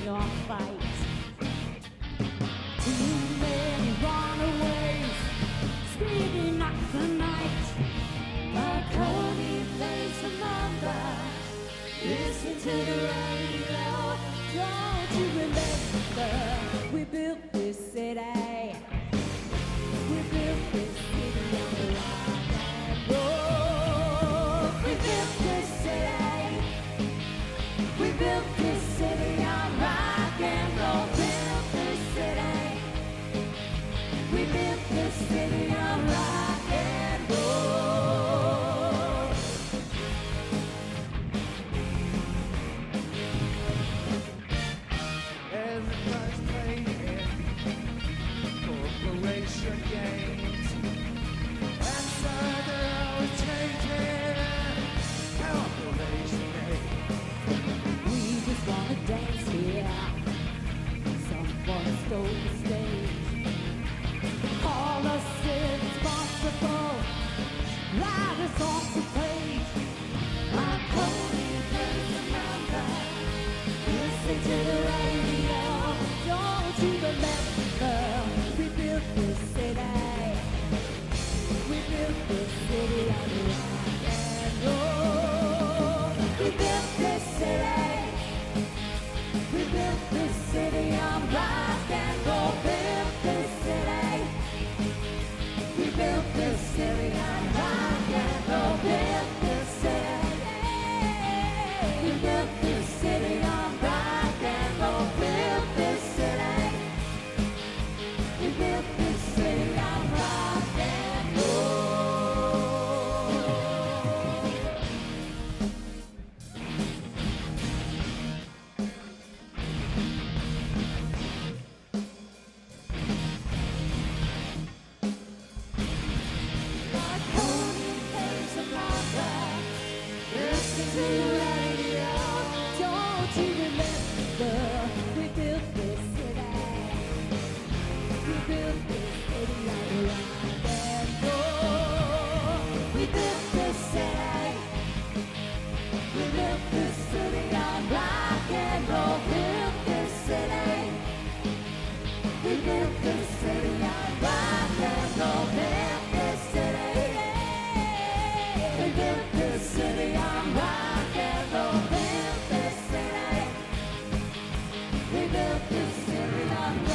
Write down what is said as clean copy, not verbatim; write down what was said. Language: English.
our fight. Too many runaways, speeding up the night. Marconi plays Remember. Listen to the radio. Don't you remember? We built this city. We built this city on the rock and roll. We built this city. We built this city on rock and roll. Built this city. We built this city on rock and roll. Everybody's playing corporation games, and so they're always changing corporation names. We just wanna dance here. Someone stole the stage. Call us irresponsible. Write us off the page. Marconi plays Remember. Listen to the radio. Don't you remember? We built this city. We built this city on rock and roll. We built this city. We built this city on rock and roll. Built this city. We built this city on rock and roll. Built this city. We built this city on rock and roll. Built this city. We built this city on rock and roll. Marconi plays Remember. Listen to the radio. Don't you remember? We built this city. We built this city on rock and roll. We built this city. We built this city on rock and roll. Built this city. We built this city on rock and roll. Built this city. We built this city on rock and roll. Built this city. We built this city on